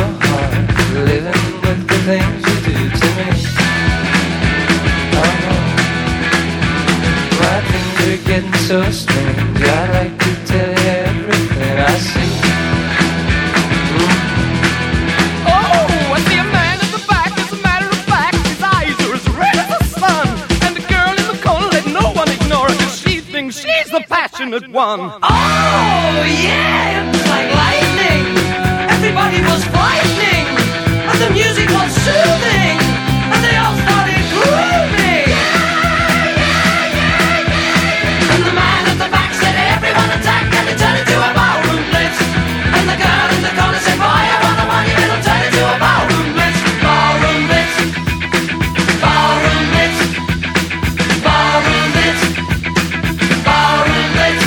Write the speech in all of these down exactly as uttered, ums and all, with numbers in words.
heart, living with the things you do to me. Oh, my things are getting so strange. I'd like to tell you everything I see. Mm. Oh, I see a man in the back. As a matter of fact, his eyes are as red as the sun. And the girl in the corner, let no one ignore her, 'cause she thinks she's the passionate one. Oh, yeah, it was like lightning. Everybody was frightening, and the music was soothing, and they all started grooving. And the man at the back said, everyone attack, and it turned into a ballroom blitz. And the girl in the corner said, boy, I want the money, it'll turn into a ballroom blitz. Ballroom blitz, ballroom blitz, ballroom blitz, ballroom blitz.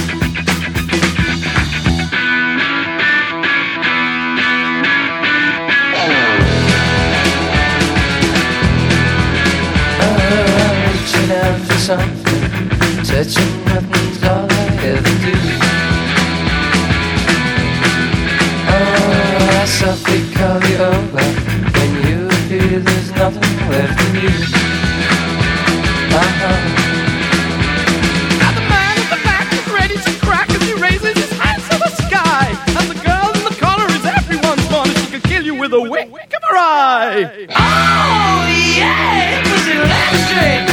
Reaching out for something, touching nothing's all I ever do. Oh, I softly call you over, when you appear there's nothing left in you. Uh-huh. Now the man at the back is ready to crack as he raises his hands to the sky. And the girl in the corner is everyone's fun, and she could kill you with a wink of her eye. Oh, yeah, it was electric.